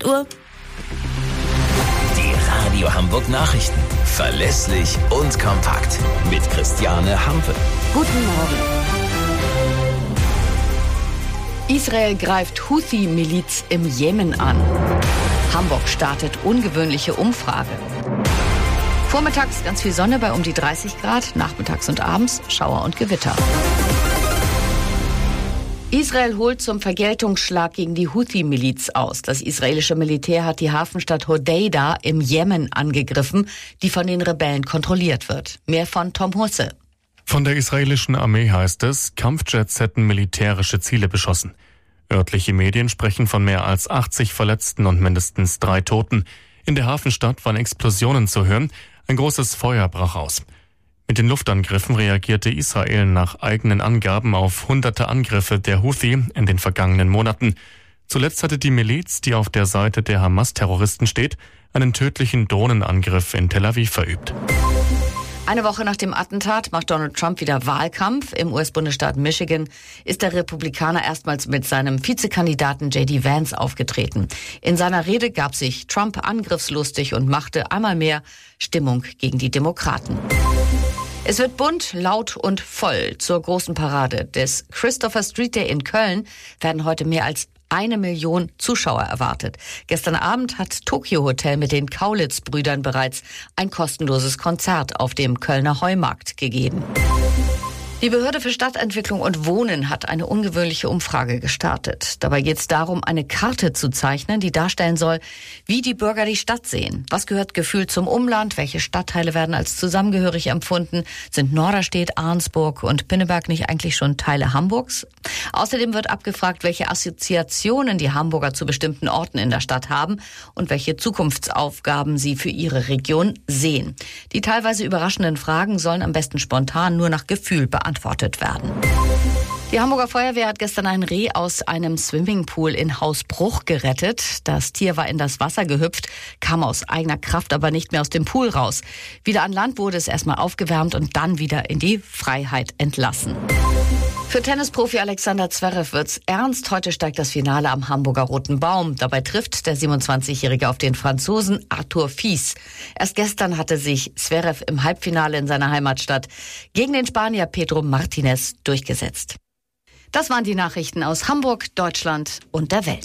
8 Uhr. Die Radio Hamburg Nachrichten. Verlässlich und kompakt. Mit Christiane Hampe. Guten Morgen. Israel greift Houthi-Miliz im Jemen an. Hamburg startet ungewöhnliche Umfrage. Vormittags ganz viel Sonne bei um die 30 Grad, nachmittags und abends Schauer und Gewitter. Israel holt zum Vergeltungsschlag gegen die Houthi-Miliz aus. Das israelische Militär hat die Hafenstadt Hodeida im Jemen angegriffen, die von den Rebellen kontrolliert wird. Mehr von Tom Husse. Von der israelischen Armee heißt es, Kampfjets hätten militärische Ziele beschossen. Örtliche Medien sprechen von mehr als 80 Verletzten und mindestens 3 Toten. In der Hafenstadt waren Explosionen zu hören. Ein großes Feuer brach aus. Mit den Luftangriffen reagierte Israel nach eigenen Angaben auf hunderte Angriffe der Houthi in den vergangenen Monaten. Zuletzt hatte die Miliz, die auf der Seite der Hamas-Terroristen steht, einen tödlichen Drohnenangriff in Tel Aviv verübt. Eine Woche nach dem Attentat macht Donald Trump wieder Wahlkampf. Im US-Bundesstaat Michigan ist der Republikaner erstmals mit seinem Vizekandidaten J.D. Vance aufgetreten. In seiner Rede gab sich Trump angriffslustig und machte einmal mehr Stimmung gegen die Demokraten. Es wird bunt, laut und voll. Zur großen Parade des Christopher Street Day in Köln werden heute mehr als 1 Million Zuschauer erwartet. Gestern Abend hat Tokyo Hotel mit den Kaulitz-Brüdern bereits ein kostenloses Konzert auf dem Kölner Heumarkt gegeben. Die Behörde für Stadtentwicklung und Wohnen hat eine ungewöhnliche Umfrage gestartet. Dabei geht es darum, eine Karte zu zeichnen, die darstellen soll, wie die Bürger die Stadt sehen. Was gehört gefühlt zum Umland? Welche Stadtteile werden als zusammengehörig empfunden? Sind Norderstedt, Arnsburg und Pinneberg nicht eigentlich schon Teile Hamburgs? Außerdem wird abgefragt, welche Assoziationen die Hamburger zu bestimmten Orten in der Stadt haben und welche Zukunftsaufgaben sie für ihre Region sehen. Die teilweise überraschenden Fragen sollen am besten spontan nur nach Gefühl beantwortet werden. Die Hamburger Feuerwehr hat gestern ein Reh aus einem Swimmingpool in Hausbruch gerettet. Das Tier war in das Wasser gehüpft, kam aus eigener Kraft aber nicht mehr aus dem Pool raus. Wieder an Land wurde es erstmal aufgewärmt und dann wieder in die Freiheit entlassen. Für Tennisprofi Alexander Zverev wird's ernst. Heute steigt das Finale am Hamburger Roten Baum. Dabei trifft der 27-Jährige auf den Franzosen Arthur Fils. Erst gestern hatte sich Zverev im Halbfinale in seiner Heimatstadt gegen den Spanier Pedro Martinez durchgesetzt. Das waren die Nachrichten aus Hamburg, Deutschland und der Welt.